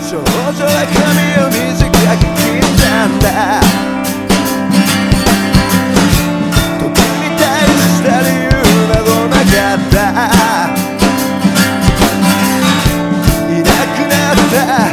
少女は髪を短く切ったんだ。時に対した理由などなかった。いなくなった